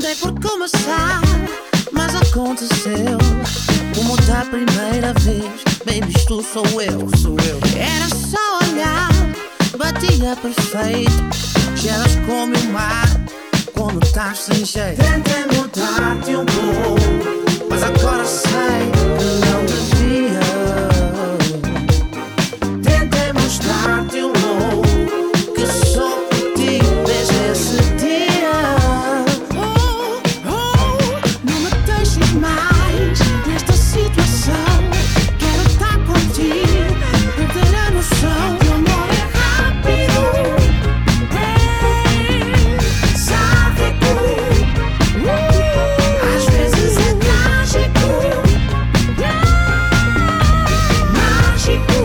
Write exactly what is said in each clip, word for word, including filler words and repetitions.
dei por começar, mas aconteceu como da primeira vez. Baby, isto sou eu, sou eu. Era só olhar, batia perfeito. Gelas como o mar quando estás sem jeito. Tentei mudar-te um pouco, mas agora sei que não devia. Tentei mostrar-te o louco que sou por ti desde esse dia. Oh, oh, não me deixes mais nesta situação. Quero estar contigo, perder a noção. O amor é rápido, é sádico, uh, às vezes é trágico, mágico.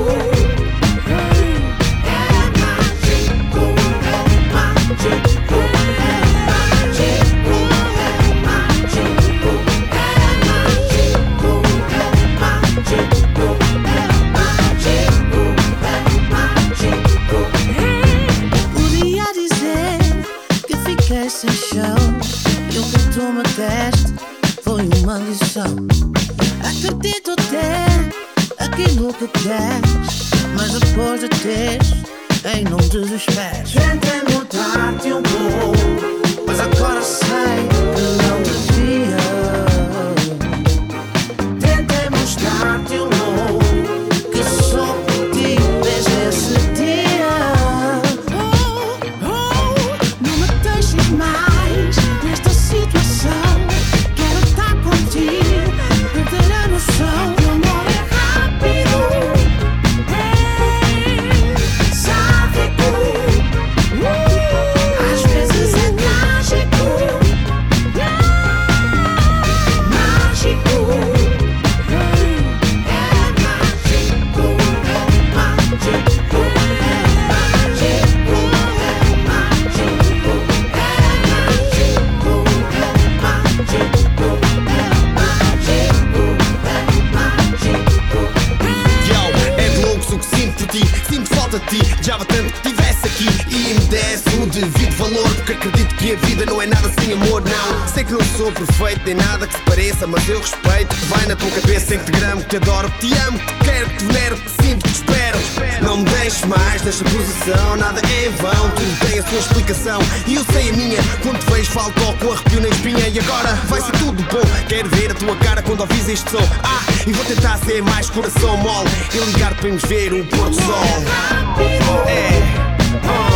Podia dizer que fiquei sem chão e o que tu me deste foi uma lição. Acredito ter aquilo que queres, mas depois de teres, ei, não desesperes. Tentei mudar-te um pouco, mas agora sei que não devia. Tentei mostrar-te o louco que sou por ti desde esse dia. Oh, oh, não me deixes mais nesta situação. Quero estar contigo, perder a noção. O amor é rápido, é sádico, uh, às vezes é trágico, mágico. É mágico, é mágico, é mágico, é mágico, é mágico, é mágico, é mágico, é mágico. Yo, é de loucos o que sinto por ti, sinto falta de ti. Já tanto que estivesse aqui e me desse o devido valor, porque acredito que a vida não é nada sem amor, não. Sei que não sou perfeito, nem nada que se pareça, mas eu respeito o que vai na tua cabeça. Sei que te gramo, que te adoro, que te amo, que te quero, que te venero, que te sinto, que te espero. Não me deixes mais nesta posição, nada é em vão, tudo tem a sua explicação e eu sei a minha. Quando te vejo falo, toco, arrepio na espinha. E agora vai ser tudo bom, quero ver a tua cara quando ouvis este som. Ah, e vou tentar ser mais coração mole e ligar para nos ver o pôr do sol. É, oh.